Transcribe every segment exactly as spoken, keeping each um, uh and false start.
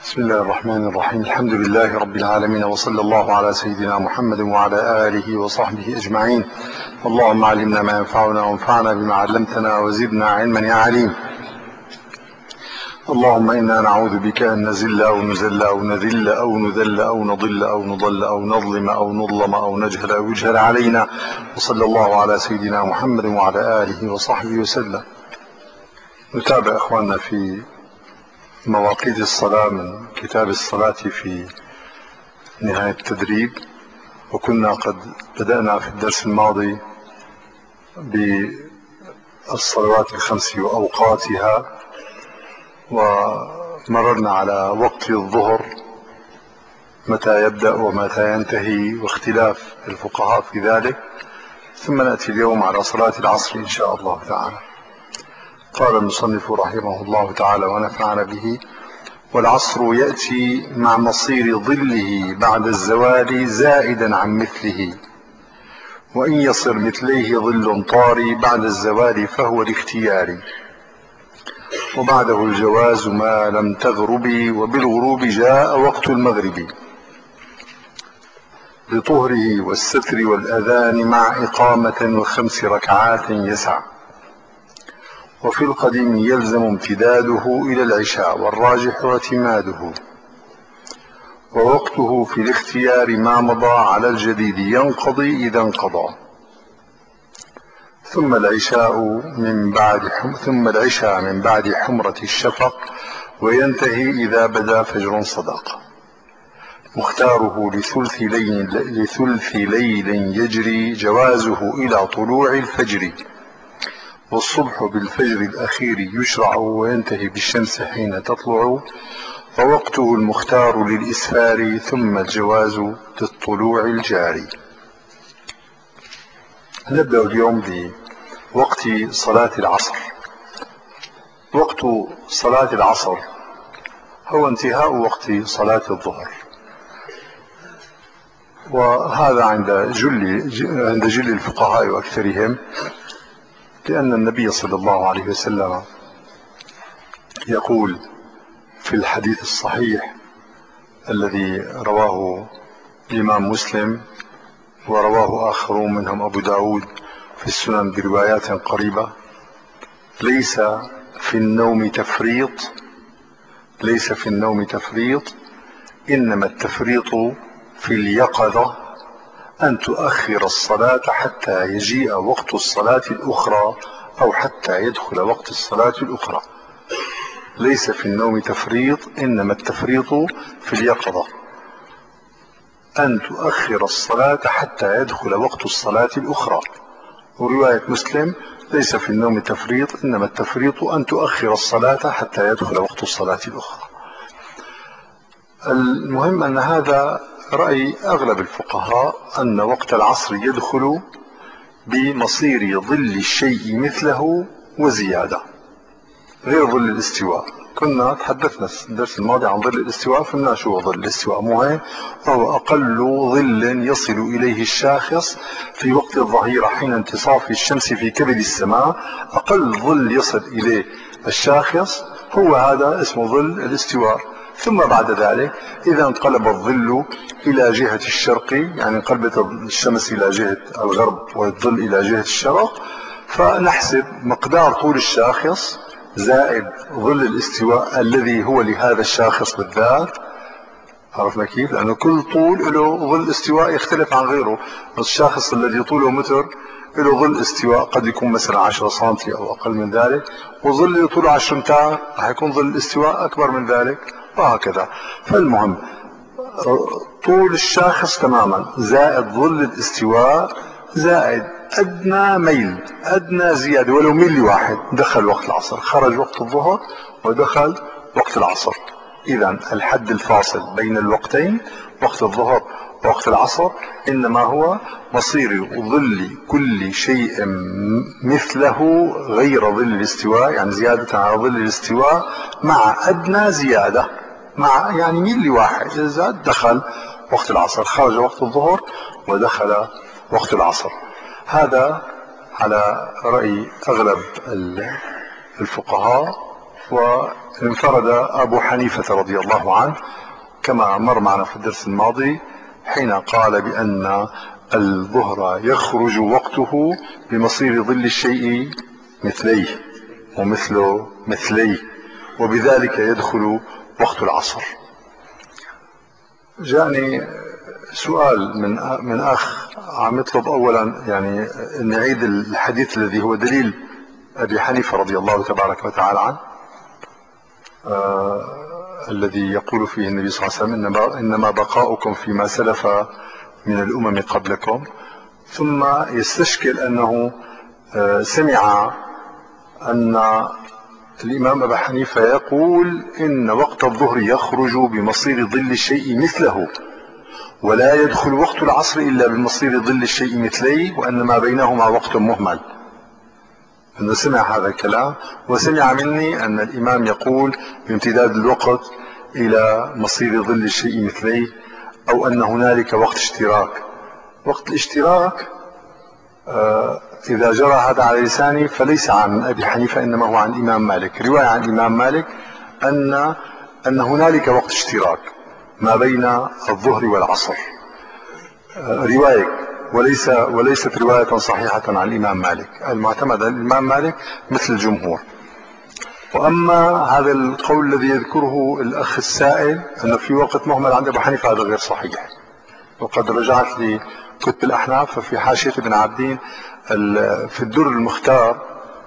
بسم الله الرحمن الرحيم. الحمد لله رب العالمين، وصلى الله على سيدنا محمد وعلى آله وصحبه أجمعين. اللهم علمنا ما ينفعنا وانفعنا بما علمتنا وزدنا علما يا عليم. اللهم إنا نعوذ بك أن نزل أو نزل أو نذل أو نذل أو نضل أو نضل أو نظلم أو نظلم أو نجهل أو يجهل علينا. وصلى الله على سيدنا محمد وعلى آله وصحبه وسلم. نتابع أخواننا في مواقيت الصلاة من كتاب الصلاة في نهاية التدريب، وكنا قد بدأنا في الدرس الماضي بالصلوات الخمس وأوقاتها، ومررنا على وقت الظهر متى يبدأ ومتى ينتهي واختلاف الفقهاء في ذلك، ثم نأتي اليوم على صلاة العصر إن شاء الله تعالى. قال المصنف رحمه الله تعالى ونفعنا به: والعصر يأتي مع مصير ظله بعد الزوال زائدا عن مثله، وإن يصر مثليه ظل طاري بعد الزوال فهو الاختيار، وبعده الجواز ما لم تغرب، وبالغروب جاء وقت المغرب بطهره والستر والأذان مع إقامة وخمس ركعات يسع. وفي القديم يلزم امتداده إلى العشاء، والراجح اعتماده، ووقته في الاختيار ما مضى على الجديد ينقضي إذا انقضى. ثم العشاء من بعد حم... ثم العشاء من بعد حمرة الشفق، وينتهي إذا بدا فجر صدق. مختاره لثلث ليل لثلث ليل يجري، جوازه إلى طلوع الفجر. والصبح بالفجر الأخير يشرع، وينتهي بالشمس حين تطلع. ووقته المختار للإسفار، ثم الجواز للطلوع الجاري. نبدأ اليوم بوقت صلاة العصر. وقت صلاة العصر هو انتهاء وقت صلاة الظهر، وهذا عند جل عند جل الفقهاء وأكثرهم، لأن النبي صلى الله عليه وسلم يقول في الحديث الصحيح الذي رواه الإمام مسلم ورواه آخرون منهم أبو داود في السنن بروايات قريبة: ليس في النوم تفريط ليس في النوم تفريط إنما التفريط في اليقظة، أن تؤخر الصلاة حتى يجيء وقت الصلاة الأخرى، أو حتى يدخل وقت الصلاة الأخرى. ليس في النوم تفريط إنما التفريط في اليقظة، أن تؤخر الصلاة حتى يدخل وقت الصلاة الأخرى. ورواية مسلم: ليس في النوم تفريط إنما التفريط أن تؤخر الصلاة حتى يدخل وقت الصلاة الأخرى. المهم أن هذا رأي أغلب الفقهاء، أن وقت العصر يدخل بمصير ظل الشيء مثله وزيادة، غير ظل الاستواء. كنا تحدثنا في الدرس الماضي عن ظل الاستواء، فهمنا شو هو ظل الاستواء. مهم، وهو أقل ظل يصل إليه الشاخص في وقت الظهيرة حين انتصاف الشمس في كبد السماء. أقل ظل يصل إليه الشاخص هو هذا اسمه ظل الاستواء. ثم بعد ذلك إذا انقلب الظل إلى جهة الشرق، يعني انقلبت الشمس إلى جهة الغرب والظل إلى جهة الشرق، فنحسب مقدار طول الشاخص زائد ظل الاستواء الذي هو لهذا الشاخص بالذات. عرفنا كيف؟ لأنه كل طول له ظل استواء يختلف عن غيره. الشاخص الذي طوله متر له ظل استواء قد يكون مثلا عشرة سنتي أو أقل من ذلك، وظل اللي طوله عشرة أمتار راح يكون ظل الاستواء أكبر من ذلك، وهكذا. فالمهم طول الشاخص تماما زائد ظل الاستواء زائد أدنى ميل، أدنى زيادة ولو ميل واحد، دخل وقت العصر، خرج وقت الظهر ودخل وقت العصر. إذن الحد الفاصل بين الوقتين، وقت الظهر ووقت العصر، إنما هو مصير ظل كل شيء مثله غير ظل الاستواء، يعني زيادة على ظل الاستواء مع أدنى زيادة، مع يعني ميل واحد. إذا زاد دخل وقت العصر، خرج وقت الظهر ودخل وقت العصر. هذا على رأي أغلب الفقهاء، وانفرد أبو حنيفة رضي الله عنه كما مر معنا في الدرس الماضي حين قال بأن الظهر يخرج وقته بمصير ظل الشيء مثليه ومثله مثليه، وبذلك يدخل وقت العصر. جاءني سؤال من من أخ عم يطلب أولا يعني أن نعيد الحديث الذي هو دليل أبي حنيفة رضي الله تبارك وتعالى عنه، آه الذي يقول فيه النبي صلى الله عليه وسلم إنما, إنما بقاؤكم فيما سلف من الأمم قبلكم، ثم يستشكل أنه آه سمع أن الإمام أبا حنيفة يقول إن وقت الظهر يخرج بمصير ظل الشيء مثله ولا يدخل وقت العصر إلا بمصير ظل الشيء مثليه، وأن ما بينهما وقت مهمل. أنه سمع هذا الكلام وسمع مني أن الإمام يقول بامتداد الوقت إلى مصير ظل الشيء مثليه، أو أن هنالك وقت اشتراك. وقت الاشتراك آه إذا جرى هذا على لساني فليس عن أبي حنيفة، إنما هو عن الإمام مالك. رواية عن الإمام مالك أن أن هنالك وقت اشتراك ما بين الظهر والعصر، آه رواية وليس وليست رواية صحيحة عن الإمام مالك. المعتمد عن الإمام مالك مثل الجمهور. وأما هذا القول الذي يذكره الأخ السائل أنه في وقت مهمل عند أبو حنيفة هذا غير صحيح. وقد رجعت لكتب الأحناف ففي حاشية ابن عابدين في الدر المختار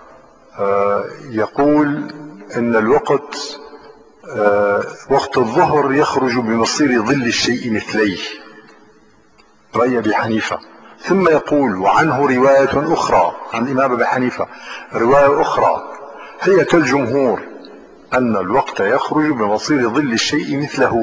يقول إن الوقت وقت الظهر يخرج بمصير ظل الشيء مثليه، رأي أبي حنيفة. ثم يقول وعنه رواية أخرى عن الإمام أبي حنيفة، رواية أخرى هي كالجمهور أن الوقت يخرج بمصير ظل الشيء مثله.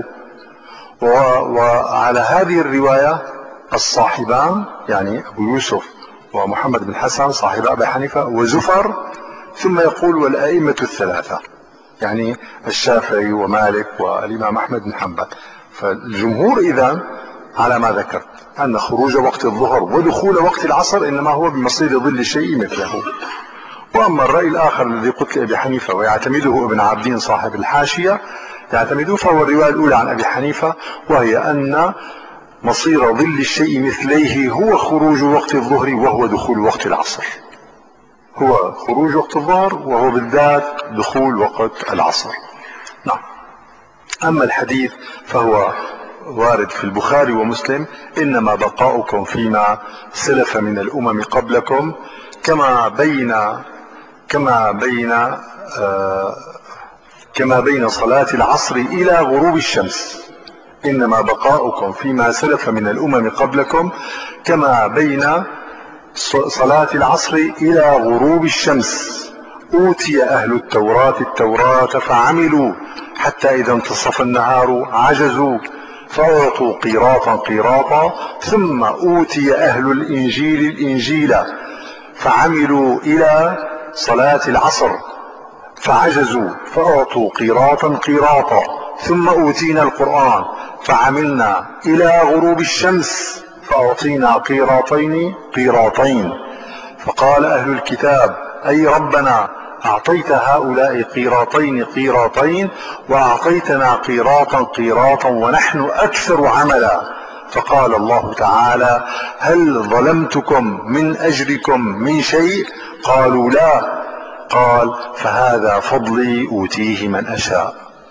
وعلى هذه الرواية الصاحبان يعني أبو يوسف ومحمد بن حسن صاحب أبي حنيفة وزفر، ثم يقول والأئمة الثلاثة يعني الشافعي ومالك والإمام أحمد بن حنبل. فالجمهور إذن على ما ذكرت أن خروج وقت الظهر ودخول وقت العصر إنما هو بمصير ظل الشيء مثله. وأما الرأي الآخر الذي قلت لأبي حنيفة ويعتمده ابن عابدين صاحب الحاشية يعتمده، فهو الرواية الأولى عن أبي حنيفة، وهي أن مصير ظل الشيء مثليه هو خروج وقت الظهر وهو دخول وقت العصر، هو خروج وقت الظهر وهو بالذات دخول وقت العصر. نعم. أما الحديث فهو وارد في البخاري ومسلم إنما بقاؤكم فيما سلف من الأمم قبلكم كما بين كما بين آه كما بين صلاة العصر إلى غروب الشمس. إنما بقاؤكم فيما سلف من الأمم قبلكم كما بين صلاة العصر إلى غروب الشمس. أوتي أهل التوراة التوراة فعملوا حتى إذا انتصف النهار عجزوا فأعطوا قيراطا قيراطا، ثم أوتي أهل الإنجيل الإنجيل فعملوا إلى صلاة العصر فعجزوا فأعطوا قيراطا قيراطا، ثم أوتينا القرآن فعملنا إلى غروب الشمس فأعطينا قيراطين قيراطين. فقال أهل الكتاب أي ربنا أعطيت هؤلاء قيراطين قيراطين وأعطيتنا قيراطا قيراطا ونحن أكثر عملا. فقال الله تعالى هل ظلمتكم من أجركم من شيء؟ قالوا لا. قال فهذا فضلي أوتيه من أشاء.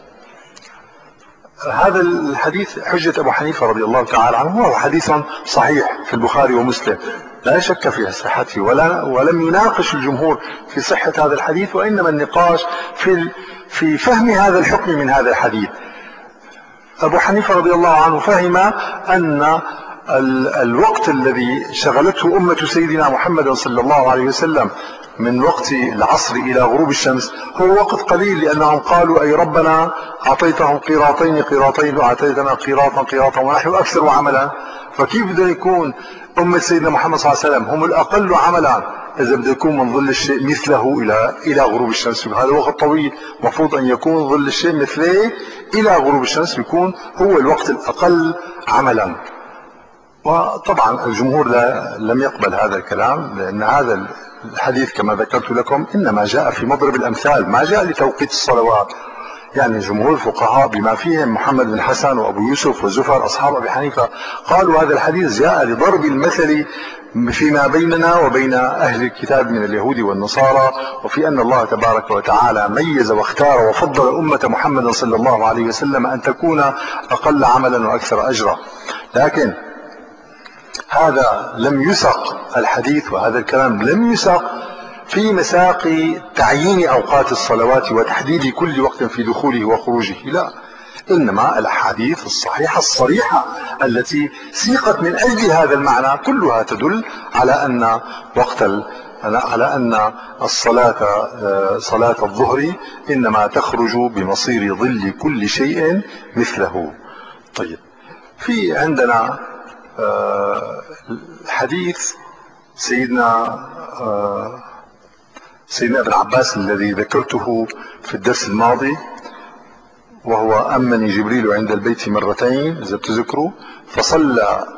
هذا الحديث حجة أبو حنيفة رضي الله تعالى عنه وهو حديث صحيح في البخاري ومسلم لا شك في صحته، ولا ولم يناقش الجمهور في صحة هذا الحديث، وإنما النقاش في في فهم هذا الحكم من هذا الحديث. أبو حنيفة رضي الله عنه فهم أن الوقت الذي شغلته أمة سيدنا محمد صلى الله عليه وسلم من وقت العصر إلى غروب الشمس هو وقت قليل، لأنهم قالوا أي ربنا أعطيتهم قيراطين قيراطين وأعطيتنا قيراطا قيراطا ونحن أكثر عملا. فكيف بده يكون أمة سيدنا محمد صلى الله عليه وسلم هم الأقل عملا إذا بده يكون من ظل الشيء مثله إلى إلى غروب الشمس؟ هذا وقت طويل، مفروض أن يكون ظل الشيء مثله إلى غروب الشمس بيكون هو الوقت الأقل عملا. وطبعا الجمهور لا لم يقبل هذا الكلام، لأن هذا الحديث كما ذكرت لكم إنما جاء في مضرب الأمثال، ما جاء لتوقيت الصلوات. يعني جمهور الفقهاء بما فيهم محمد بن حسن وأبو يوسف وزفر أصحاب أبي حنيفة قالوا هذا الحديث جاء لضرب المثل فيما بيننا وبين أهل الكتاب من اليهود والنصارى، وفي أن الله تبارك وتعالى ميز واختار وفضل أمة محمد صلى الله عليه وسلم أن تكون أقل عملا وأكثر أجرا. لكن هذا لم يسق الحديث، وهذا الكلام لم يسق في مساق تعيين أوقات الصلوات وتحديد كل وقت في دخوله وخروجه، لا، إنما الأحاديث الصحيحة الصريحة التي سيقت من أجل هذا المعنى كلها تدل على أن وقت ال... على أن الصلاة صلاة الظهر إنما تخرج بمصير ظل كل شيء مثله. طيب، في عندنا حديث سيدنا سيدنا ابن عباس الذي ذكرته في الدرس الماضي، وهو أمني جبريل عند البيت مرتين إذا بتذكروا، فصلى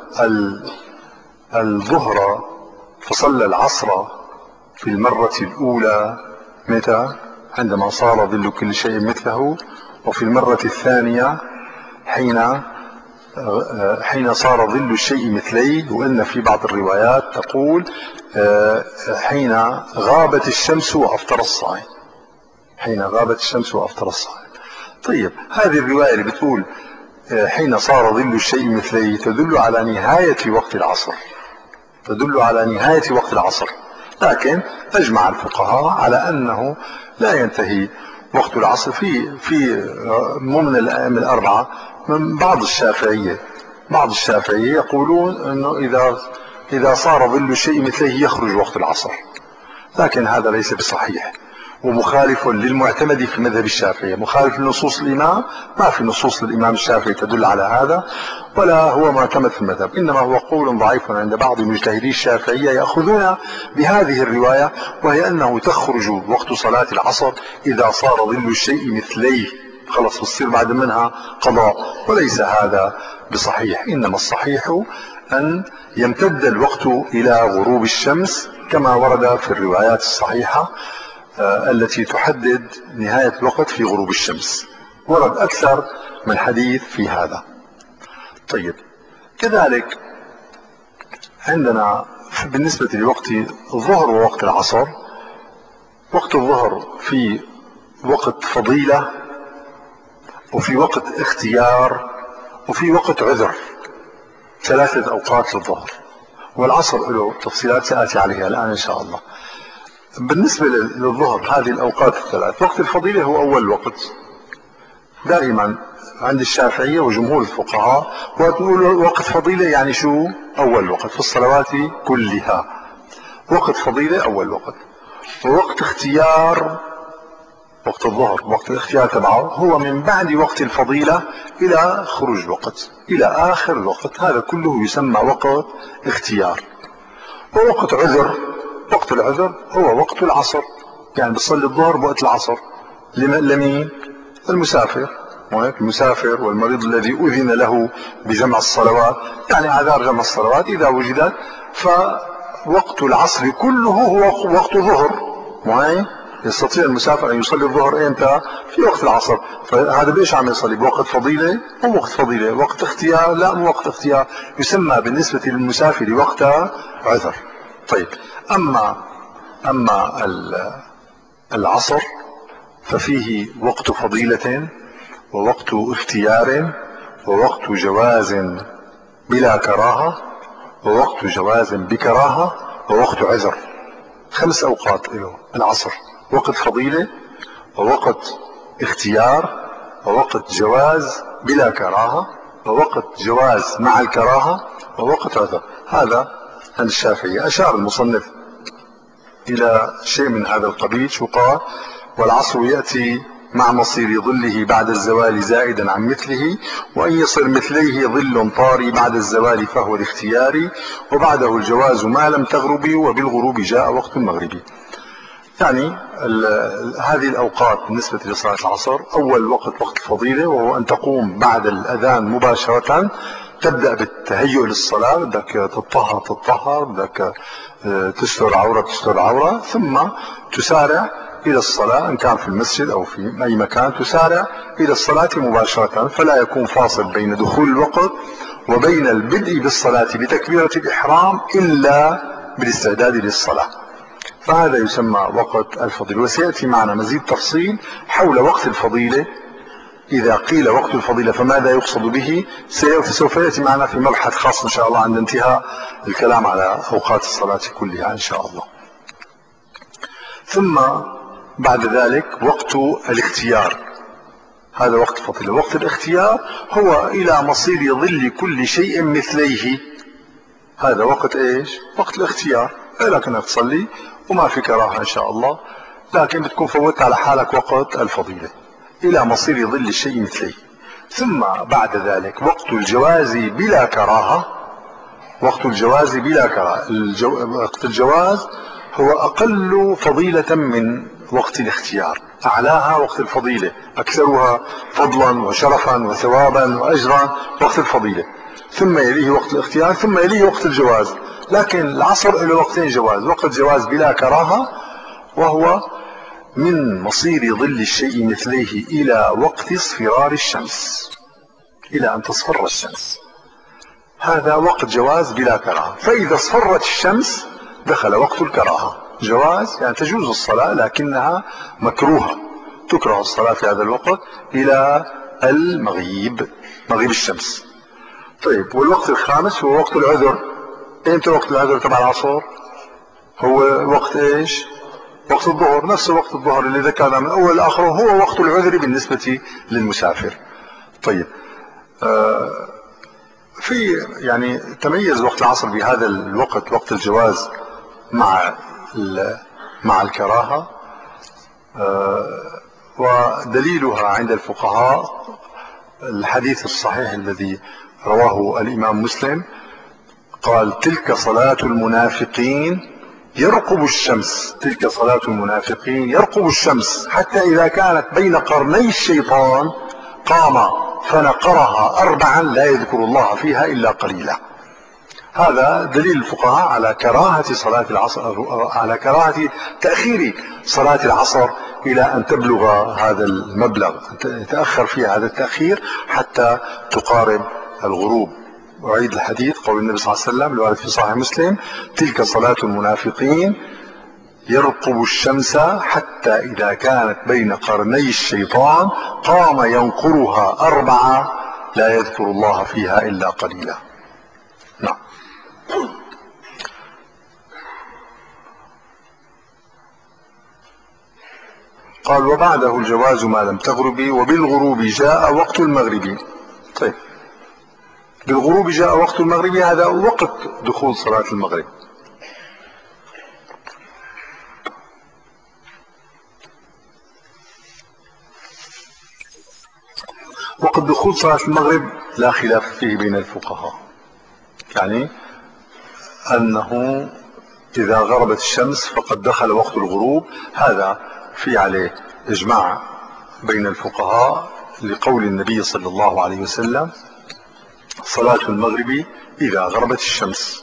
الظهر فصلى العصر في المرة الأولى متى؟ عندما صار ظل كل شيء مثله، وفي المرة الثانية حين حين صار ظل الشيء مثليه، وإن في بعض الروايات تقول حين غابت الشمس وأفطر الصائم، حين غابت الشمس وأفطر الصائم. طيب، هذه الرواية اللي بتقول حين صار ظل الشيء مثليه تدل على نهاية وقت العصر، تدل على نهاية وقت العصر، لكن أجمع الفقهاء على أنه لا ينتهي وقت العصر في في من الأئمة الأربعة. من بعض الشافعية بعض الشافعية يقولون أنه إذا إذا صار ظل الشيء مثليه يخرج وقت العصر، لكن هذا ليس بصحيح ومخالف للمعتمد في مذهب الشافعية، مخالف لنصوص الإمام. ما في نصوص للإمام الشافعي تدل على هذا، ولا هو معتمد في المذهب، إنما هو قول ضعيف عند بعض مجتهدي الشافعية يأخذون بهذه الرواية، وهي أنه تخرج وقت صلاة العصر إذا صار ظل الشيء مثليه، خلص بتصير بعد منها قضاء، وليس هذا بصحيح. إنما الصحيح أن يمتد الوقت إلى غروب الشمس كما ورد في الروايات الصحيحة التي تحدد نهاية الوقت في غروب الشمس، ورد أكثر من حديث في هذا. طيب، كذلك عندنا بالنسبة لوقت الظهر ووقت العصر، وقت الظهر في وقت فضيلة، وفي وقت اختيار، وفي وقت عذر، ثلاثة أوقات للظهر. والعصر له تفصيلات سآتي عليها الآن إن شاء الله. بالنسبة للظهر هذه الأوقات الثلاث، وقت الفضيلة هو أول وقت دائما عند الشافعية وجمهور الفقهاء، وتقول وقت فضيلة يعني شو؟ أول وقت في الصلوات كلها، وقت فضيلة أول وقت. ووقت اختيار وقت الظهر، وقت الاختيار تبعه هو من بعد وقت الفضيلة إلى خروج الوقت، إلى آخر الوقت، هذا كله يسمى وقت اختيار. ووقت عذر، وقت العذر هو وقت العصر، يعني بتصلي الظهر بوقت العصر. لمين؟ المسافر، المسافر والمريض الذي أذن له بجمع الصلوات، يعني أعذار جمع الصلوات إذا وجدت، فوقت العصر كله هو وقت ظهر، معي يستطيع المسافر أن يصلي الظهر إمتى؟ في وقت العصر. فهذا ليش عم يصلي بوقت فضيلة؟ مو وقت فضيلة. وقت اختيار؟ لا، مو وقت اختيار، يسمى بالنسبة للمسافر وقت عذر. طيب، أما أما العصر ففيه وقت فضيلة، ووقت اختيار، ووقت جواز بلا كراهة، ووقت جواز بكراهة، ووقت عذر. خمس أوقات له العصر: وقت فضيلة، ووقت اختيار، ووقت جواز بلا كراهة، ووقت جواز مع الكراهة، ووقت عذر. هذا عند الشافعية. أشار المصنف إلى شيء من هذا القبيل، شو قال؟ والعصر يأتي مع مصير ظله بعد الزوال زائدا عن مثله، وأن يصل مثليه ظل طاري بعد الزوال فهو الاختياري، وبعده الجواز ما لم تغرب، وبالغروب جاء وقت المغرب. يعني هذه الأوقات بالنسبة لصلاة العصر: أول وقت وقت الفضيلة، وهو أن تقوم بعد الأذان مباشرة، تبدأ بالتهيؤ للصلاة، بدك تطهر تطهر، بدك تستر عورة تستر عورة، ثم تسارع إلى الصلاة إن كان في المسجد أو في أي مكان، تسارع إلى الصلاة مباشرة، فلا يكون فاصل بين دخول الوقت وبين البدء بالصلاة بتكبيرة الإحرام إلا بالاستعداد للصلاة. فهذا يسمى وقت الفضيلة. وسيأتي معنا مزيد تفصيل حول وقت الفضيلة. إذا قيل وقت الفضيلة فماذا يقصد به؟ سوف يأتي معنا في مبحث خاص إن شاء الله عند انتهاء الكلام على أوقات الصلاة كلها إن شاء الله. ثم بعد ذلك وقت الاختيار، هذا وقت الفضيلة. وقت الاختيار هو إلى مصير ظل كل شيء مثليه. هذا وقت إيش؟ وقت الاختيار. لك أنك تصلي وما في كراهة إن شاء الله، لكن بتكون فوتت على حالك وقت الفضيلة إلى مصير ظل الشيء مثليه. ثم بعد ذلك وقت الجواز بلا كراهة. وقت الجواز بلا كراهة، الجو... وقت الجواز هو أقل فضيلة من وقت الاختيار، أعلاها وقت الفضيلة، أكثرها فضلا وشرفا وثوابا وأجرا وقت الفضيلة، ثم يليه وقت الاختيار، ثم يليه وقت الجواز. لكن العصر له وقتين جواز: وقت جواز بلا كراهة، وهو من مصير ظل الشيء مثليه إلى وقت اصفرار الشمس، إلى أن تصفر الشمس، هذا وقت جواز بلا كراهة. فإذا اصفرت الشمس دخل وقت الكراهة. جواز يعني تجوز الصلاة لكنها مكروهة، تكره الصلاة في هذا الوقت إلى المغيب، مغيب الشمس. طيب، والوقت الخامس هو وقت العذر. امتى وقت العذر تبع العصر؟ هو وقت ايش؟ وقت الظهر، نفس وقت الظهر اللي ذكرنا من اول لاخره، هو وقت العذر بالنسبة للمسافر. طيب، آه في يعني تميز وقت العصر بهذا الوقت، وقت الجواز مع مع الكراهة، آه ودليلها عند الفقهاء الحديث الصحيح الذي رواه الإمام مسلم، قال: تلك صلاة المنافقين يرقب الشمس، تلك صلاة المنافقين يرقب الشمس حتى إذا كانت بين قرني الشيطان قام فنقرها أربعا لا يذكر الله فيها إلا قليلا. هذا دليل الفقهاء على كراهة صلاة العصر، على كراهة تأخير صلاة العصر إلى أن تبلغ هذا المبلغ، يتأخر فيها هذا التأخير حتى تقارب الغروب. أعيد الحديث، قول النبي صلى الله عليه وسلم الوارد في صحيح مسلم: تلك صلاة المنافقين يرقب الشمس حتى إذا كانت بين قرني الشيطان قام ينقرها أربعة لا يذكر الله فيها إلا قليلا. نعم. قال: وبعده الجواز ما لم تغرب، وبالغروب جاء وقت المغرب. طيب، بالغروب جاء وقت المغرب، هذا وقت دخول صلاة المغرب. وقت دخول صلاة المغرب لا خلاف فيه بين الفقهاء، يعني أنه إذا غربت الشمس فقد دخل وقت الغروب. هذا في عليه إجماع بين الفقهاء لقول النبي صلى الله عليه وسلم: صلاة المغرب إذا غربت الشمس.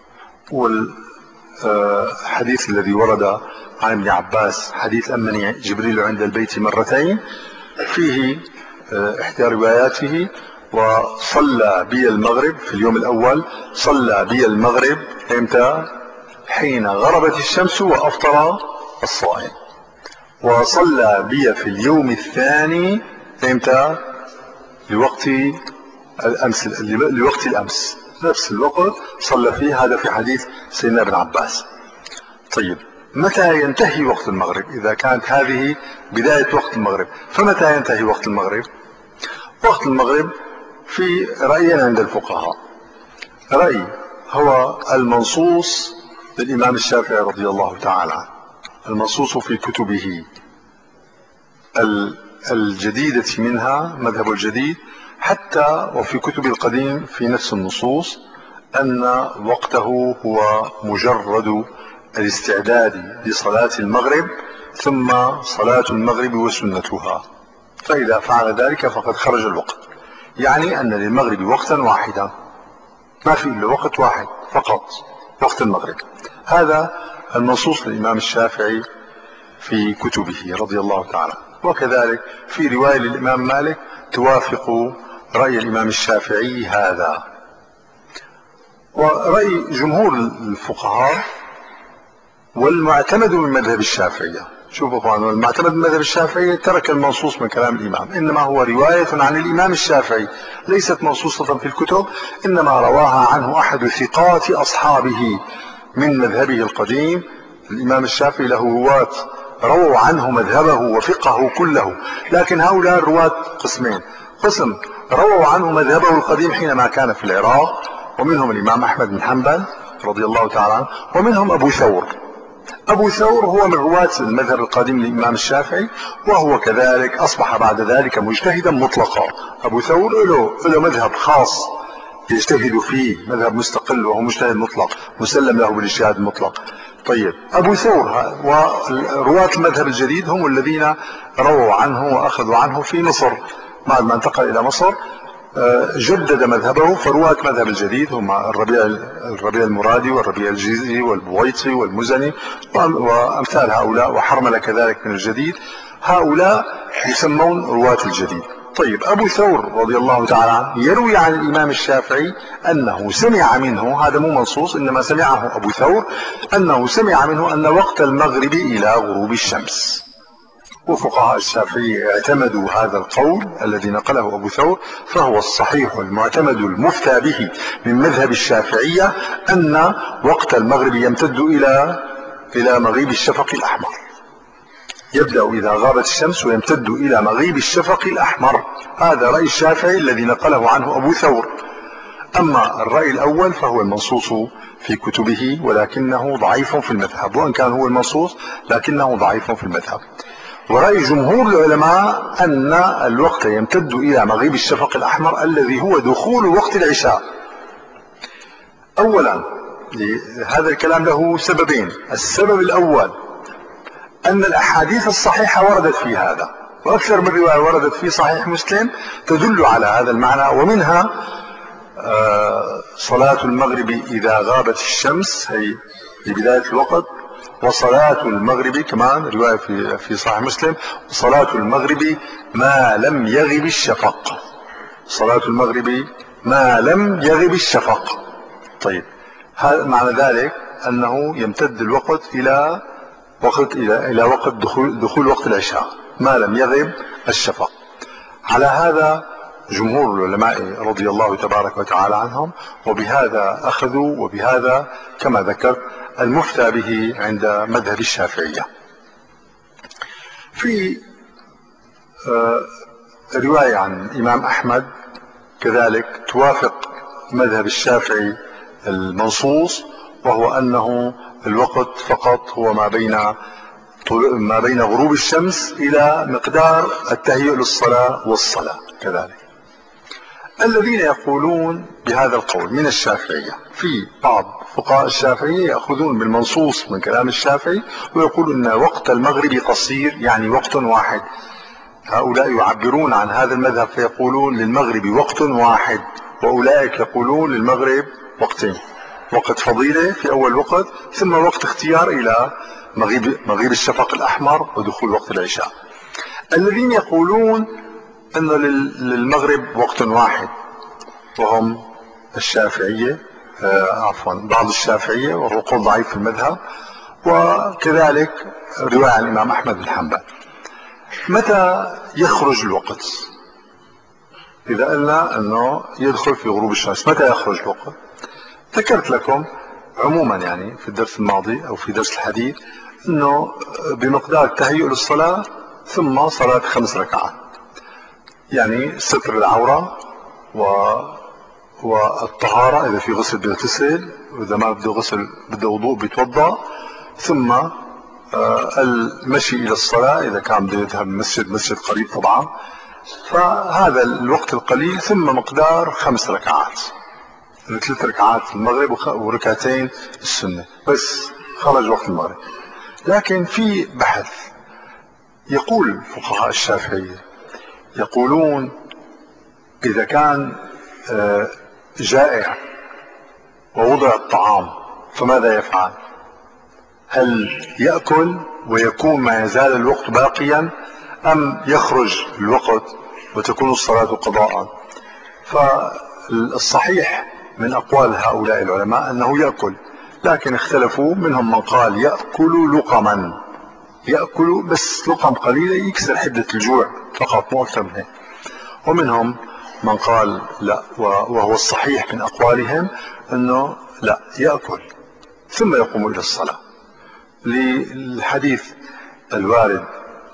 والحديث الذي ورد عن ابن عباس، حديث أمني جبريل عند البيت مرتين، فيه إحدى رواياته: وصلى بي المغرب في اليوم الأول، صلى بي المغرب إمتى؟ حين غربت الشمس وأفطر الصائم. وصلى بي في اليوم الثاني إمتى؟ لوقت الأمس، لوقت الأمس، نفس الوقت صلى فيه. هذا في حديث سيدنا ابن عباس. طيب، متى ينتهي وقت المغرب؟ إذا كانت هذه بداية وقت المغرب، فمتى ينتهي وقت المغرب؟ وقت المغرب في رأيين عند الفقهاء. رأي هو المنصوص للإمام الشافعي رضي الله تعالى عنه، المنصوص في كتبه الجديدة منها، مذهب الجديد، حتى وفي كتب القديم في نفس النصوص، أن وقته هو مجرد الاستعداد لصلاة المغرب ثم صلاة المغرب وسنتها، فإذا فعل ذلك فقد خرج الوقت. يعني أن للمغرب وقتا واحدا، ما في إلا وقت واحد فقط، وقت المغرب. هذا المنصوص للإمام الشافعي في كتبه رضي الله تعالى. وكذلك في رواية للإمام مالك توافق رأي الإمام الشافعي هذا. ورأي جمهور الفقهاء والمعتمد من مذهب الشافعية، شوفوا طبعا، والمعتمد من مذهب الشافعية ترك المنصوص من كلام الإمام، إنما هو رواية عن الإمام الشافعي، ليست منصوصة في الكتب، إنما رواها عنه أحد ثقات أصحابه من مذهبه القديم. الإمام الشافعي له رواة رووا عنه مذهبه وفقهه كله، لكن هؤلاء الرواة قسمين: قسم رووا عنه مذهبه القديم حينما كان في العراق، ومنهم الإمام أحمد بن حنبل رضي الله تعالى عنه، ومنهم أبو ثور. أبو ثور هو من رواة المذهب القديم للإمام الشافعي، وهو كذلك أصبح بعد ذلك مجتهدا مطلقا. أبو ثور له, له مذهب خاص يجتهد فيه، مذهب مستقل، وهو مجتهد مطلق مسلم له بالاجتهاد المطلق. طيب، أبو ثور ورواة المذهب الجديد هم الذين رووا عنه وأخذوا عنه في مصر، بعد ما انتقل إلى مصر جدد مذهبه. فرواة مذهب الجديد هم الربيع الربيع المرادي والربيع الجيزي والبويطي والمزني وأمثال هؤلاء، وحرملة كذلك من الجديد، هؤلاء يسمون رواة الجديد. طيب، أبو ثور رضي الله تعالى عنه يروي عن الإمام الشافعي أنه سمع منه، هذا مو منصوص إنما سمعه أبو ثور، أنه سمع منه أن وقت المغرب إلى غروب الشمس. وفقهاء الشافعي اعتمدوا هذا القول الذي نقله أبو ثور، فهو الصحيح المعتمد المفتى به من مذهب الشافعية، أن وقت المغرب يمتد إلى إلى مغيب الشفق الأحمر، يبدأ إذا غابت الشمس ويمتد إلى مغيب الشفق الأحمر. هذا رأي الشافعي الذي نقله عنه أبو ثور. أما الرأي الأول فهو المنصوص في كتبه، ولكنه ضعيف في المذهب، وإن كان هو المنصوص لكنه ضعيف في المذهب. ورأي جمهور العلماء أن الوقت يمتد إلى مغيب الشفق الأحمر الذي هو دخول وقت العشاء. أولا، هذا الكلام له سببين: السبب الأول أن الأحاديث الصحيحة وردت في هذا، وأكثر من رواية وردت في صحيح مسلم تدل على هذا المعنى، ومنها صلاة المغرب إذا غابت الشمس، هي في بداية الوقت، وصلاة المغرب كمان رواية في في صحيح مسلم: صلاة المغرب ما لم يغب الشفق، صلاة المغرب ما لم يغب الشفق. طيب، هذا معنى ذلك أنه يمتد الوقت إلى وقت إلى إلى وقت دخول دخول وقت العشاء ما لم يغب الشفق. على هذا جمهور العلماء رضي الله تبارك وتعالى عنهم، وبهذا أخذوا، وبهذا كما ذكر المفتى به عند مذهب الشافعية. في رواية عن الإمام أحمد كذلك توافق مذهب الشافعي المنصوص، وهو أنه الوقت فقط هو ما بين ما بين غروب الشمس إلى مقدار التهيئ للصلاة والصلاة. كذلك الذين يقولون بهذا القول من الشافعية، في بعض فقهاء الشافعية يأخذون بالمنصوص من كلام الشافعي ويقولون أن وقت المغرب قصير، يعني وقت واحد. هؤلاء يعبرون عن هذا المذهب فيقولون للمغرب وقت واحد، وأولئك يقولون للمغرب وقتين: وقت فضيلة في أول وقت، ثم وقت اختيار إلى مغيب, مغيب الشفق الأحمر ودخول وقت العشاء. الذين يقولون أن للمغرب وقت واحد وهم الشافعية، آه عفوا بعض الشافعية، وهو قول ضعيف في المذهب، وكذلك رواية عن الإمام أحمد بن حنبل. متى يخرج الوقت؟ إذا قلنا أنه يدخل في غروب الشمس، متى يخرج الوقت؟ ذكرت لكم عموما يعني في الدرس الماضي أو في درس الحديث أنه بمقدار التهيؤ للصلاة ثم صلاة خمس ركعات، يعني ستر العورة و... والطهارة، إذا في غسل بيغتسل، وإذا ما بده غسل بده وضوء بيتوضأ، ثم المشي إلى الصلاة إذا كان بده يذهب مسجد مسجد قريب طبعا، فهذا الوقت القليل، ثم مقدار خمس ركعات، ثلاث ركعات المغرب وركعتين السنة، بس خرج وقت المغرب. لكن في بحث يقول فقهاء الشافعية يقولون إذا كان جائع ووضع الطعام فماذا يفعل؟ هل يأكل ويكون ما يزال الوقت باقيا أم يخرج الوقت وتكون الصلاة قضاء؟ فالصحيح من أقوال هؤلاء العلماء أنه يأكل، لكن اختلفوا، منهم من قال يأكل لقما، يأكل بس لقم قليلة يكسر حدة الجوع فقط مو أكثر من هيك، ومنهم من قال لا، وهو الصحيح من أقوالهم أنه لا، يأكل ثم يقوم إلى الصلاة، للحديث الوارد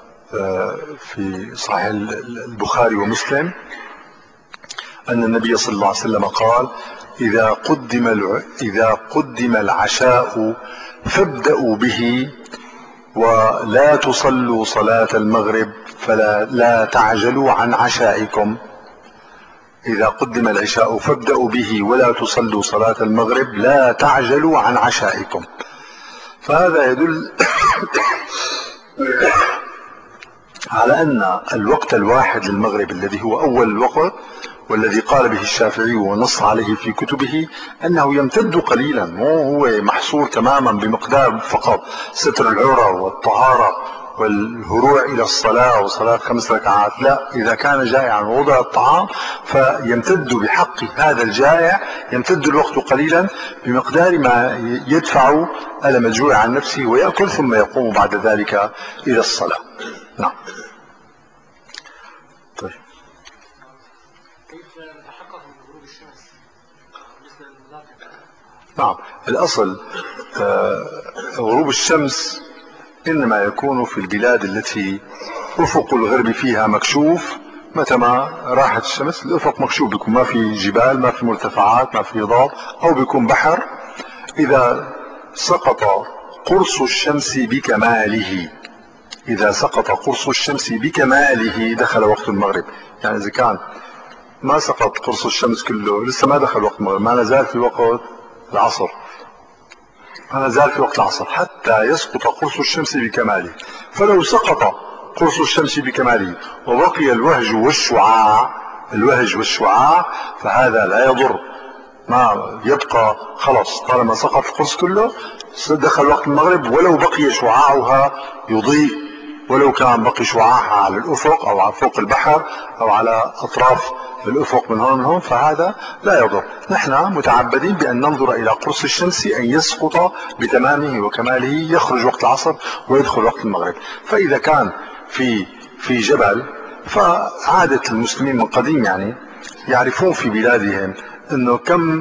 في صحيح البخاري ومسلم أن النبي صلى الله عليه وسلم قال إذا قدم إذا قدم العشاء فابدأوا به ولا تصلوا صلاة المغرب فلا لا تعجلوا عن عشائكم. إذا قدم العشاء فابدأوا به ولا تصلوا صلاة المغرب لا تعجلوا عن عشائكم. فهذا يدل على أن الوقت الواحد للمغرب الذي هو أول الوقت والذي قال به الشافعي ونص عليه في كتبه أنه يمتد قليلا، مو هو محصور تماما بمقدار فقط ستر العورة والطهارة والهروع إلى الصلاة وصلاة خمس ركعات، لا، إذا كان جائعا ووضع الطعام فيمتد بحق هذا الجائع، يمتد الوقت قليلا بمقدار ما يدفع ألم الجوع عن نفسه ويأكل ثم يقوم بعد ذلك إلى الصلاة. نعم. طيب. كيف نتحقق من غروب الشمس بالنسبة للمناطق؟ نعم، الأصل آه غروب الشمس إنما يكون في البلاد التي أفق الغرب فيها مكشوف، متى ما راحت الشمس الأفق مكشوف، بيكون ما في جبال، ما في مرتفعات، ما في هضاب، أو بيكون بحر. إذا سقط قرص الشمس بكماله، إذا سقط قرص الشمس بكماله دخل وقت المغرب. يعني إذا كان ما سقط قرص الشمس كله لسه ما دخل وقت المغرب، ما نزال في وقت العصر، ما نزال في وقت العصر حتى يسقط قرص الشمس بكماله. فلو سقط قرص الشمس بكماله وبقي الوهج والشعاع، الوهج والشعاع فهذا لا يضر، ما يبقى خلاص، طالما سقط القرص كله دخل وقت المغرب، ولو بقي شعاعها يضيء، ولو كان بقي شعاعها على الأفق أو على فوق البحر أو على أطراف الأفق من هون من هون، فهذا لا يضر. نحن متعبدين بأن ننظر إلى قرص الشمس أن يسقط بتمامه وكماله، يخرج وقت العصر ويدخل وقت المغرب. فإذا كان في في جبل، فعادة المسلمين من قديم يعني يعرفون في بلادهم أنه كم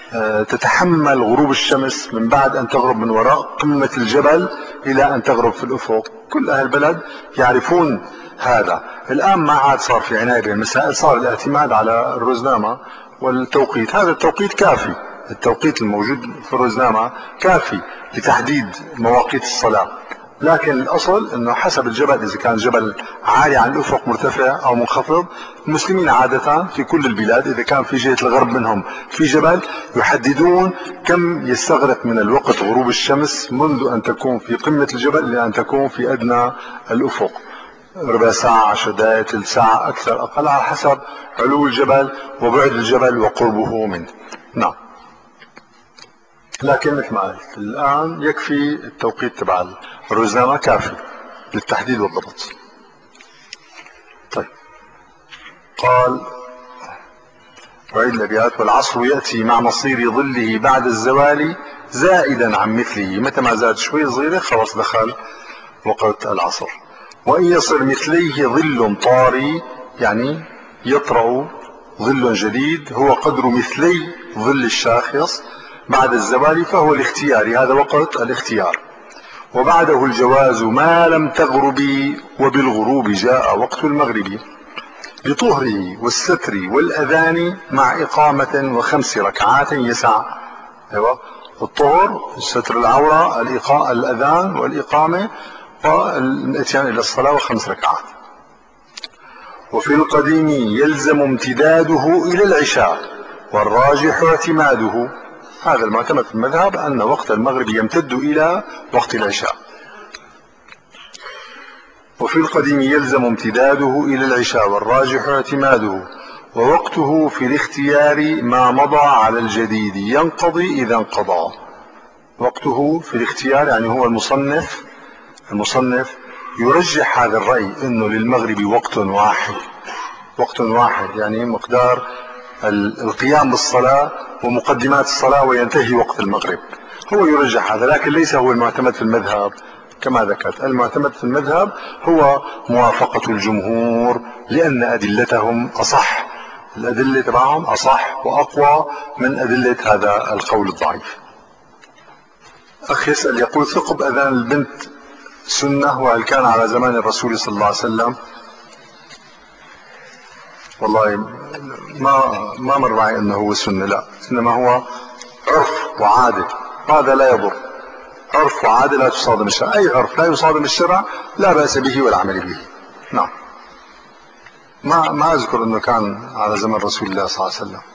تتحمل غروب الشمس من بعد أن تغرب من وراء قمة الجبل إلى أن تغرب في الأفق. كل أهل البلد يعرفون هذا. الآن ما عاد صار في عناية بالمسائل، صار الاعتماد على الرزنامة والتوقيت. هذا التوقيت كافي، التوقيت الموجود في الرزنامة كافي لتحديد مواقيت الصلاة، لكن الأصل أنه حسب الجبل، إذا كان جبل عالي عن الأفق مرتفع أو منخفض. المسلمين عادة في كل البلاد إذا كان في جهة الغرب منهم في جبل يحددون كم يستغرق من الوقت غروب الشمس منذ أن تكون في قمة الجبل إلى أن تكون في أدنى الأفق، ربع ساعة، عشر دقائق، ثلث ساعة، أكثر أقل، على حسب علو الجبل وبعد الجبل وقربه منه. نعم. لكن مثل ما قلت الآن يكفي التوقيت تبع الرزنامة، كافي للتحديد والضبط. طيب، قال وعيد الأبيات: والعصر يأتي مع مصير ظله بعد الزوال زائدا عن مثله. متى ما زاد شوي صغيرة خلاص دخل وقت العصر. وإن يصر مثليه ظل طاري، يعني يطرأ ظل جديد هو قدر مثلي ظل الشاخص بعد الزوال فهو الاختياري، هذا وقت الاختيار. وبعده الجواز ما لم تغربي، وبالغروب جاء وقت المغرب بطهره والستر والأذان مع إقامة وخمس ركعات يسع. أيوة، الطهر، الستر العورة، الأذان والإقامة والاتيان إلى الصلاة وخمس ركعات. وفي القديم يلزم امتداده إلى العشاء والراجح اعتماده. هذا المعتمد في المذهب أن وقت المغرب يمتد إلى وقت العشاء، وفي القديم يلزم امتداده إلى العشاء والراجح اعتماده، ووقته في الاختيار ما مضى على الجديد ينقضي إذا انقضى. وقته في الاختيار يعني هو المصنف المصنف يرجح هذا الرأي انه للمغرب وقت واحد، وقت واحد يعني مقدار القيام بالصلاة ومقدمات الصلاة وينتهي وقت المغرب، هو يرجح هذا، لكن ليس هو المعتمد في المذهب كما ذكرت. المعتمد في المذهب هو موافقة الجمهور لأن أدلتهم أصح، الأدلة تبعهم أصح وأقوى من أدلة هذا القول الضعيف. أخ يسأل يقول ثقب أذان البنت سنة وهل كان على زمان الرسول صلى الله عليه وسلم؟ والله ما ما مر معي انه هو سنة، لا، انما هو عرف وعادة، وهذا لا يضر. عرف وعادة لا تصادم الشرع، اي عرف لا يصادم الشرع لا بأس به والعمل به. نعم. ما ما اذكر انه كان على زمن رسول الله صلى الله عليه وسلم.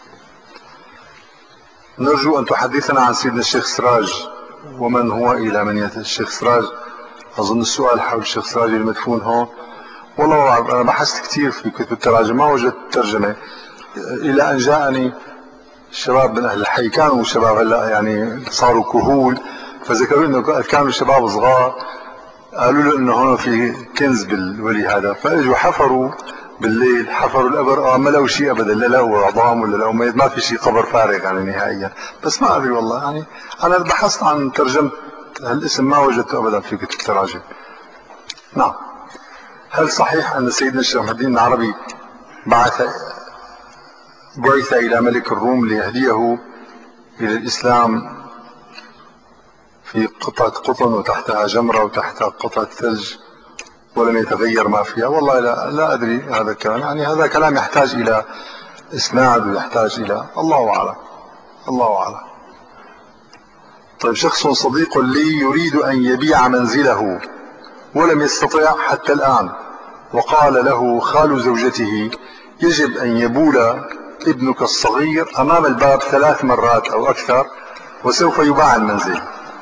نرجو ان تحدثنا عن سيدنا الشيخ سراج ومن هو الى من يأتي الشيخ سراج. اظن السؤال حول الشيخ سراج المدفون هون. والله انا بحثت كثير في كتب التراجم ما وجدت ترجمة، الى ان جاءني الشباب من اهل الحي، كانوا شباب هلا يعني صاروا كهول، فذكروا انه كانوا شباب صغار، قالوا له انه هون في كنز بالولي هذا، فاجوا حفروا بالليل، حفروا القبر، اه ما لقوا شيء ابدا، لا لقوا عظام ولا لقوا ميت، ما في شيء، قبر فارغ يعني نهائيا. بس ما ادري والله، يعني انا بحثت عن ترجمة هالاسم ما وجدته ابدا في كتب التراجم. نعم. هل صحيح ان سيدنا الشيخ محمد الدين العربي بعث بعث الى ملك الروم ليهديه الى الاسلام في قطعة قطن وتحتها جمرة وتحتها قطعة ثلج ولم يتغير ما فيها؟ والله لا, لا ادري هذا الكلام، يعني هذا كلام يحتاج الى اسناد ويحتاج الى الله اعلم، الله اعلم. طيب، شخص صديق لي يريد ان يبيع منزله ولم يستطع حتى الان، وقال له خال زوجته يجب ان يبول ابنك الصغير امام الباب ثلاث مرات او اكثر وسوف يباع المنزل.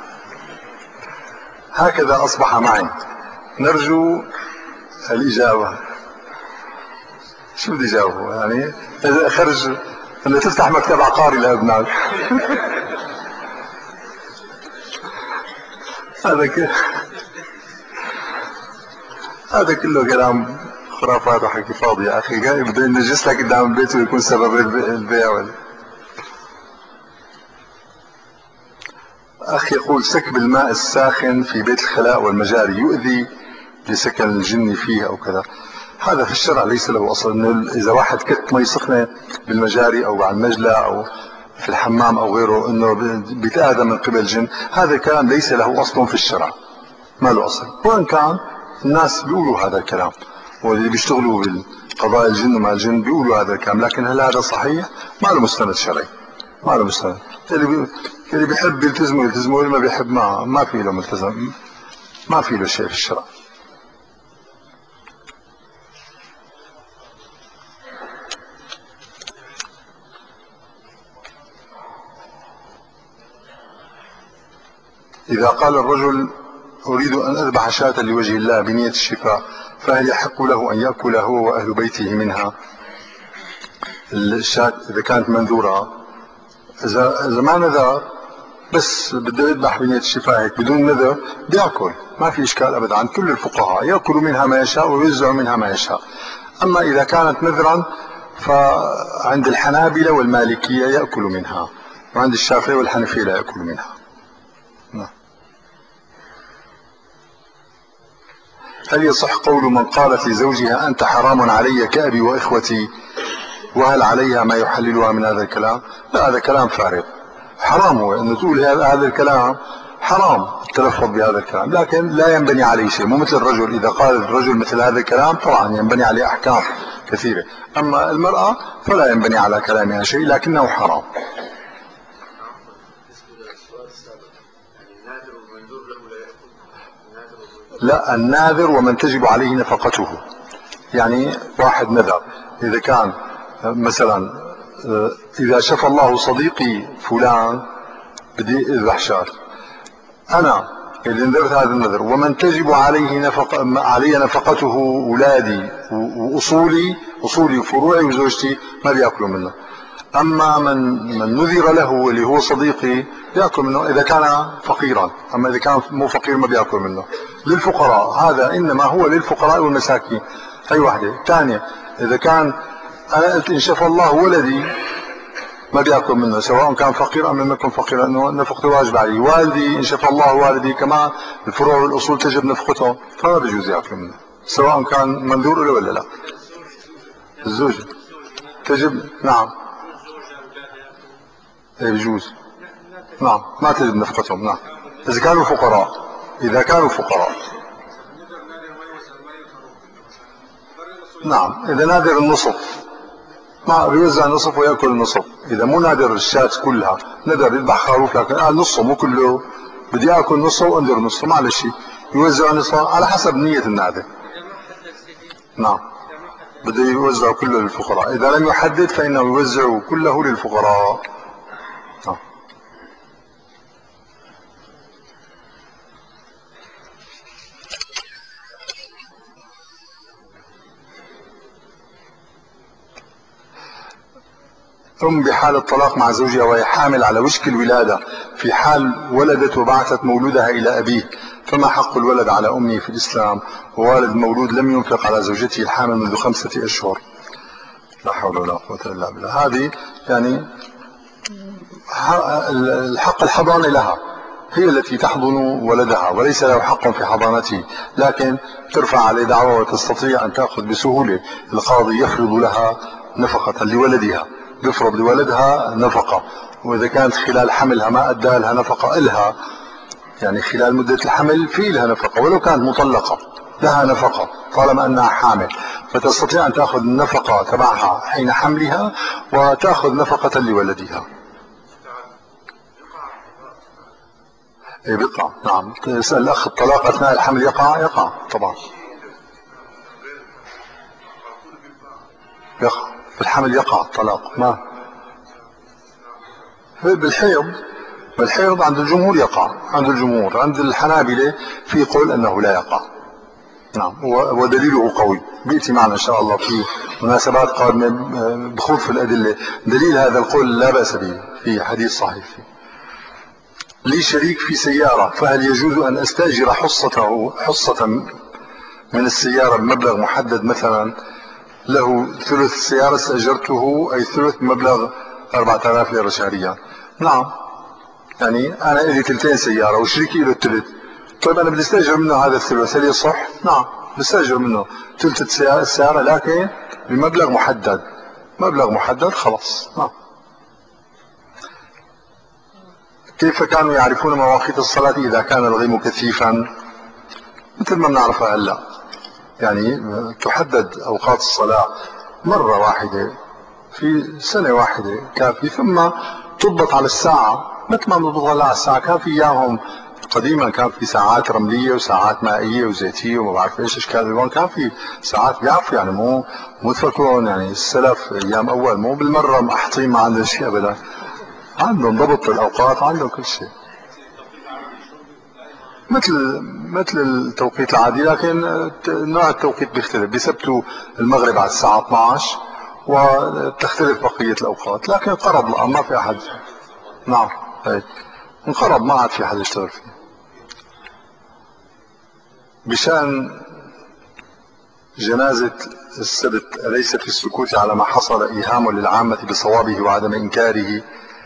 هكذا اصبح معي. نرجو الاجابة. شو بدي جاوبه يعني؟ اذا خرج انه تفتح مكتب عقاري لابنائك. هذا ك... هذا كله كلام خرافات وحكي فاضي يا اخي، جاي بده ينجس لك قدام البيت ويكون سبب البيع ولا. اخ يقول سكب الماء الساخن في بيت الخلاء والمجاري يؤذي لسكن الجن فيه او كذا. هذا في الشرع ليس له اصل، انه اذا واحد كت مي سخنه بالمجاري او على المجلى او في الحمام او غيره انه بيتآذى من قبل الجن، هذا الكلام ليس له اصل في الشرع، ما له اصل، وان كان الناس بيقولوا هذا الكلام، واللي بيشتغلوا بالقضاء الجن ومع الجن بيقولوا هذا الكلام، لكن هل هذا صحيح؟ ما له مستند شرعي، ما له مستند. اللي بي... اللي بيحب يلتزمه يلتزمه، واللي ما بيحب ما ما في له ملتزم، ما في له شيء في الشرع. إذا قال الرجل أريد أن أذبح شاة لوجه الله بنية الشفاء، فهل يحق له أن يأكل هو وأهل بيته منها؟ الشاة إذا كانت منذورة، إذا إذا ما نذر بس بده يذبح بنية الشفاء هيك بدون نذر بيأكل، ما في إشكال أبدا عند كل الفقهاء، يأكل منها ما يشاء ويوزع منها ما يشاء. أما إذا كانت نذرا فعند الحنابلة والمالكية يأكل منها، وعند الشافعي والحنفية لا يأكل منها. نعم. هل يصح قول من قالت لزوجها أنت حرام علي كأبي وإخوتي، وهل عليها ما يحللها من هذا الكلام؟ لا، هذا كلام فارغ. حرام هو أن تقول هذا الكلام، حرام التلفظ بهذا الكلام، لكن لا ينبني عليه شيء، مو مثل الرجل إذا قال الرجل مثل هذا الكلام طبعا ينبني عليه أحكام كثيرة، أما المرأة فلا ينبني على كلامها شيء لكنه حرام. لا، الناذر ومن تجب عليه نفقته، يعني واحد نذر إذا كان مثلا إذا شفى الله صديقي فلان بدي اذبح شاة، انا اللي نذرت هذا النذر ومن تجب عليه نفق علي نفقته اولادي واصولي اصولي وفروعي وزوجتي ما بياكلوا منه. اما من من نذر له اللي هو صديقي بياكل منه اذا كان فقيرا، اما اذا كان مو فقير ما بياكل منه. للفقراء، هذا انما هو للفقراء والمساكين. هي واحده. ثانيه، اذا كان انا قلت ان شفى الله ولدي ما بياكل منه سواء كان فقير ام لم يكن فقير، لانه نفقته واجب عليه. والدي ان شفى الله والدي كما الفروع والاصول تجب نفقته، فما بيجوز ياكل منه سواء كان منذور له ولا لا. الزوجة تجب، نعم يجوز، نعم ما تجب نفقتهم، نعم اذا كانوا فقراء، اذا كانوا فقراء. نعم اذا نادر النصف ما بيوزع النصف ويأكل النصف. إذا مو نادر الشاة كلها، نادر يذبح خروف لكن قال نصه مو كله، بدي آكل نصه وأنذر نصه، معلش يوزع نصه على حسب نية النادر. نعم بده يوزع كله للفقراء، إذا لم يحدد فإنه يوزع كله للفقراء. نعم. أم بحال الطلاق مع زوجها وهي حامل على وشك الولادة، في حال ولدت وبعثت مولودها إلى أبيه، فما حق الولد على أمه في الإسلام؟ ووالد المولود لم ينفق على زوجته الحامل منذ خمسة أشهر. لا حول ولا قوة إلا بالله. هذه يعني الحق الحضانة لها، هي التي تحضن ولدها وليس له حق في حضانته، لكن ترفع عليه دعوة وتستطيع أن تأخذ بسهولة. القاضي يفرض لها نفقة لولدها، يفرض لولدها نفقة، وإذا كانت خلال حملها ما أدى لها نفقة إلها، يعني خلال مدة الحمل في لها نفقة ولو كانت مطلقة لها نفقة طالما أنها حامل، فتستطيع أن تأخذ النفقة تبعها حين حملها وتأخذ نفقة لولدها. ايه بيقع، نعم. تسأل الأخ الطلاق أثناء الحمل يقع؟ يقع طبعا، يقع في الحمل، يقع الطلاق. ما بالحيض، بالحيض عند الجمهور يقع، عند الجمهور. عند الحنابلة في قول أنه لا يقع. نعم ودليله قوي، بيأتي معنا إن شاء الله في مناسبات قادمة بخوض في الأدلة. دليل هذا القول لا بأس به، في حديث صحيح فيه. لي شريك في سيارة، فهل يجوز أن أستأجر حصته حصة من السيارة بمبلغ محدد؟ مثلا له ثلث السيارة استأجرته أي ثلث مبلغ أربعة آلاف ليرة شهريا. نعم، يعني أنا لي ثلثين سيارة وشريكي له الثلث، طيب أنا بدي استأجر منه هذا الثلث، هل يصح؟ نعم بستأجر منه ثلث السيارة لكن بمبلغ محدد، مبلغ محدد خلاص. نعم. كيف كانوا يعرفون مواقيت الصلاة إذا كان الغيم كثيفا؟ مثل ما بنعرفها هلا، يعني تحدد أوقات الصلاة مرة واحدة في سنة واحدة كافي، ثم تضبط على الساعة مثل ما بنضبط على الساعة. كان في اياهم قديما كان في ساعات رملية وساعات مائية وزيتية وما بعرف ايش اشكال الوان، كان في ساعات بيعرفوا، يعني مو مو تفكرون يعني السلف ايام اول مو بالمرة محطين ما عندهم شيء ابدا، عندهم ضبط الاوقات، عندهم كل شيء مثل مثل التوقيت العادي، لكن نوع التوقيت بيختلف. بيثبتوا المغرب على الساعة اثنعش وتختلف بقية الأوقات، لكن انقرض الآن ما في أحد. نعم هيك انقرض، ما عاد في حد يشتغل فيه. بشأن جنازة السبت، أليس في السكوت على ما حصل إيهام للعامة بصوابه وعدم إنكاره؟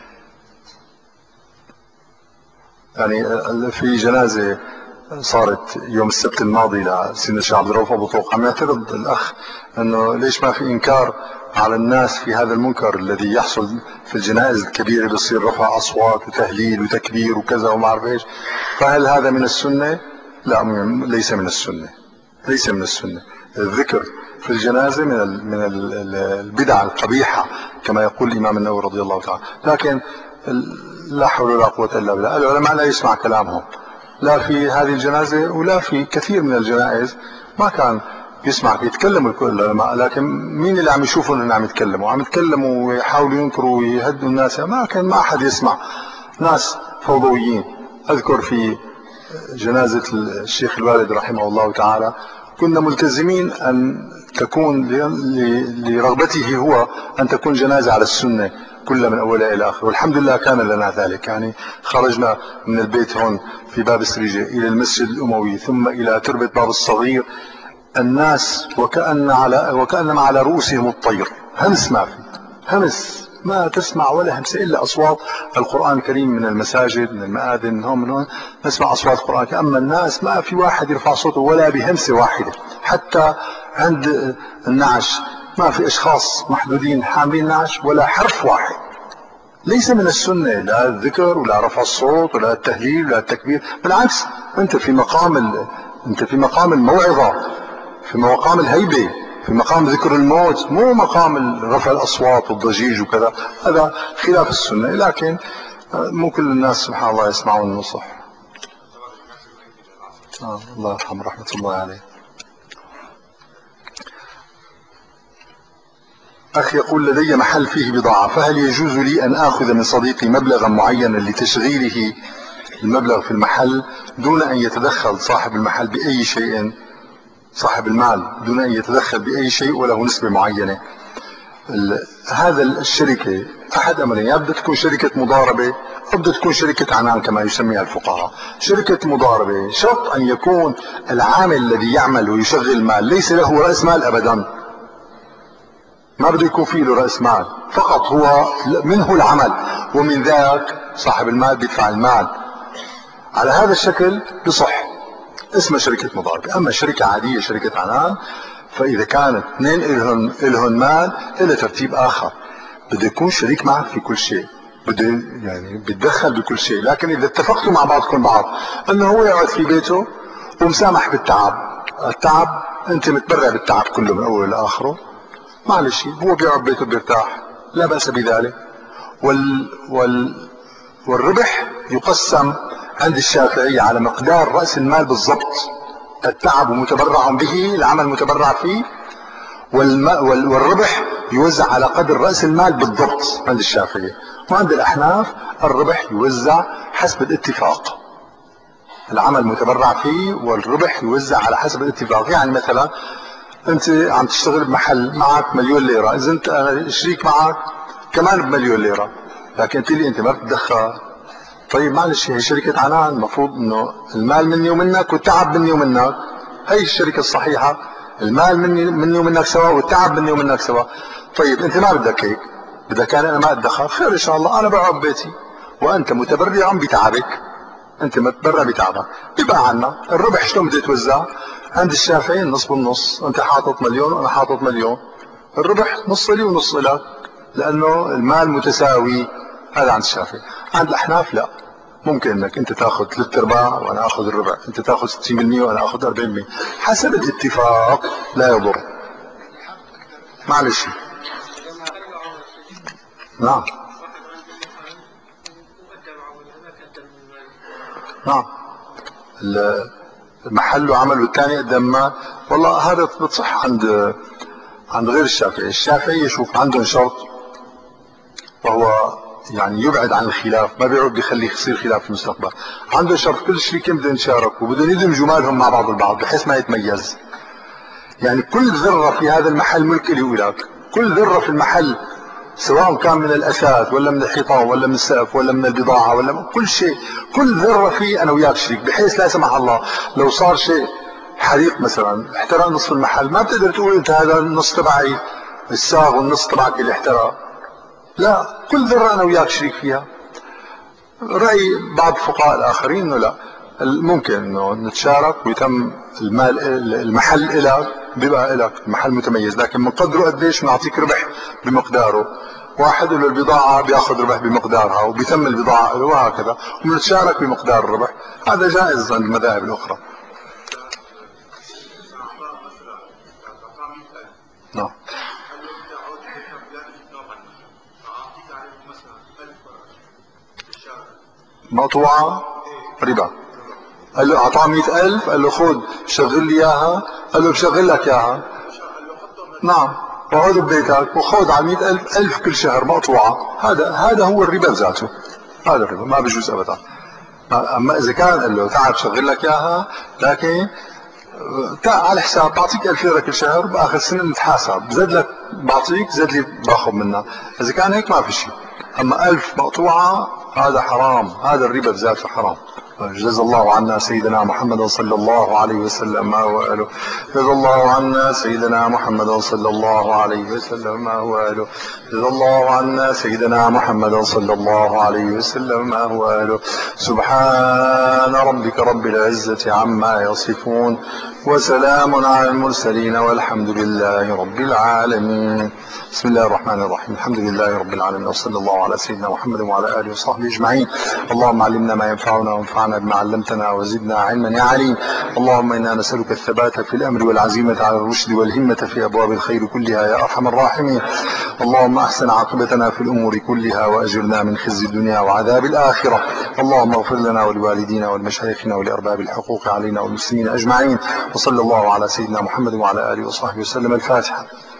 يعني في جنازة صارت يوم السبت الماضي لسيدنا الشيخ عبد الرؤوف ابو طوق، عم يعترض الاخ انه ليش ما في انكار على الناس في هذا المنكر الذي يحصل في الجنائز الكبيره، بيصير رفع اصوات وتهليل وتكبير وكذا وما اعرف ايش، فهل هذا من السنه؟ لا ليس من السنه، ليس من السنه. الذكر في الجنازه من من البدع القبيحه كما يقول الامام النووي رضي الله تعالى، لكن لا حول ولا قوه الا بالله. العلماء لا يسمع كلامهم لا في هذه الجنازة ولا في كثير من الجنائز، ما كان يسمع يتكلموا كل العلماء، لكن مين اللي عم يشوفوا انهم عم يتكلموا عم يتكلموا ويحاولوا ينكروا ويهدوا الناس؟ ما كان ما احد يسمع. ناس فوضويين. أذكر في جنازة الشيخ الوالد رحمه الله تعالى كنا ملتزمين أن تكون لرغبته هو أن تكون جنازة على السنة كلها من أولها إلى آخر، والحمد لله كان لنا ذلك. يعني خرجنا من البيت هون في باب سريجة إلى المسجد الأموي ثم إلى تربة باب الصغير، الناس وكأن على وكأنما على رؤوسهم الطير، همس ما في همس، ما تسمع ولا همس إلا أصوات القرآن الكريم من المساجد من المآذن من هون من هون، نسمع أصوات القرآن. أما الناس ما في واحد يرفع صوته ولا بهمسة واحدة. حتى عند النعش ما في أشخاص محدودين حاملين نعش ولا حرف واحد. ليس من السنة لا الذكر ولا رفع الصوت ولا التهليل ولا التكبير، بالعكس أنت في مقام ال... أنت في مقام الموعظة، في مقام الهيبة، في مقام ذكر الموت، مو مقام رفع الأصوات والضجيج وكذا. هذا خلاف السنة، لكن مو كل الناس سبحان الله يسمعون النصح. آه الله يرحمه رحمة الله عليه. أخي يقول لدي محل فيه بضاعة، فهل يجوز لي أن آخذ من صديقي مبلغا معينا لتشغيله المبلغ في المحل دون أن يتدخل صاحب المحل بأي شيء، صاحب المال دون أن يتدخل بأي شيء وله نسبة معينة؟ هذا الشركة أحد أمرين، يا بدها تكون شركة مضاربة أو بدها تكون شركة عنان كما يسميها الفقهاء. شركة مضاربة شرط أن يكون العامل الذي يعمل ويشغل المال ليس له رأس مال أبدا، ما بده يكون فيه له رأس مال، فقط هو منه العمل ومن ذاك صاحب المال بيدفع المال. على هذا الشكل بصح اسمها شركة مضاربة. أما شركة عادية شركة عنان فإذا كانت اثنين إلهن, إلهن مال إلى ترتيب آخر، بده يكون شريك معك في كل شيء، بده يعني بيتدخل بكل شيء. لكن إذا اتفقتوا مع بعضكم بعض أنه هو يقعد في بيته ومسامح بالتعب، التعب أنت متبرع بالتعب كله من أوله لآخره، معلش هو بيقعد بيته بيرتاح، لا بأس بذلك. وال وال والربح يقسم عند الشافعية على مقدار رأس المال بالضبط. التعب متبرع به، العمل متبرع فيه، والربح يوزع على قدر رأس المال بالضبط عند الشافعية. وعند الأحناف الربح يوزع حسب الاتفاق، العمل متبرع فيه والربح يوزع على حسب الاتفاق. يعني مثلا انت عم تشتغل بمحل معك مليون ليرة، اذا انت انا شريك معك كمان بمليون ليرة، لكن انت لي انت ما بتدخل. طيب معلش هي شركة عنان، المفروض انه المال مني ومنك والتعب مني ومنك، هي الشركة الصحيحة، المال مني مني ومنك سوا والتعب مني ومنك سوا. طيب انت ما بدك هيك، بدك انا ما اتدخل، خير ان شاء الله انا بقعد بيتي وانت متبرع بتعبك، انت متبرع بتعبك. يبقى عنا الربح شلون بده يتوزع؟ عند الشافعيين نص بالنص، انت حاطط مليون وانا حاطط مليون، الربح نص لي ونص لك لانه المال متساوي. هذا عند الشافعي. عند الاحناف لا، ممكن انك انت تاخذ ثلاث ارباع وانا اخذ الربع، انت تاخذ ستين بالمئة وانا اخذ اربعين بالمئة، حسب الاتفاق لا يضر. معلش نعم نعم المحل وعمل والثاني قدم ما، والله هذا بتصح عند عند غير الشافعي. الشافعي شوف عندهم شرط وهو يعني يبعد عن الخلاف، ما بيعود بيخلي يصير خلاف في المستقبل. عنده شرط كل شريكين بدهم يتشاركوا وبدهم يدمجوا مالهم مع بعض البعض بحيث ما يتميز. يعني كل ذرة في هذا المحل ملك لي ولك، كل ذرة في المحل سواء كان من الأثاث ولا من الحيطان ولا من السقف ولا من البضاعة ولا من كل شيء، كل ذرة فيه أنا وياك شريك، بحيث لا سمح الله لو صار شيء حريق مثلا احترق نصف المحل، ما بتقدر تقول انت هذا النص تبعي الساغ والنص تبعك اللي احترق، لا، كل ذرة أنا وياك شريك فيها. رأي بعض الفقهاء الآخرين أنه لا، ممكن أنه نتشارك ويتم المال المحل إلك بيبقى إلك المحل متميز، لكن من قدره قديش بنعطيك ربح بمقداره. واحد له البضاعة بياخذ ربح بمقدارها وبيتم البضاعة له وهكذا، ونتشارك بمقدار الربح. هذا جائز عند المذاهب الأخرى. نعم مقطوعة ربا. قال له اعطاه مئة الف، قال له خذ شغل لي اياها، قال له بشغل لك اياها، نعم، وعود ببيتك وخذ على مئة الف الف كل شهر مقطوعة. هذا هذا هو الربا بذاته، هذا الربا ما بيجوز ابدا. اما اذا كان قال له تعال شغل لك اياها، لكن تعال على حساب بعطيك ألف ليره كل شهر، باخر سنه نتحاسب، زاد لك بعطيك، زاد لي باخذ منها. اذا كان هيك ما في شيء. اما ألف مقطوعه هذا حرام، هذا الربا بذاته حرام. جزا الله عنا سيدنا محمد صلى الله عليه وسلم ما هو قاله. جزا الله عنا سيدنا محمد صلى الله عليه وسلم ما هو قاله. جزا الله عنا سيدنا محمد صلى الله عليه وسلم ما هو قاله. سبحان ربك رب العزة عما يصفون، وسلام على المرسلين، والحمد لله رب العالمين. بسم الله الرحمن الرحيم. الحمد لله رب العالمين، وصلى الله على سيدنا محمد وعلى آله وصحبه أجمعين. اللهم علمنا ما ينفعنا، وانفعنا بما علمتنا، وزدنا علما يا عليم. اللهم إنا نسألك الثبات في الأمر، والعزيمة على الرشد، والهمة في أبواب الخير كلها يا أرحم الراحمين. اللهم أحسن عاقبتنا في الأمور كلها، وأجرنا من خزي الدنيا وعذاب الآخرة. اللهم اغفر لنا ولوالدينا ولمشايخنا ولأرباب الحقوق علينا والمسلمين أجمعين. وصلى الله على سيدنا محمد وعلى آله وصحبه وسلم. الفاتحة.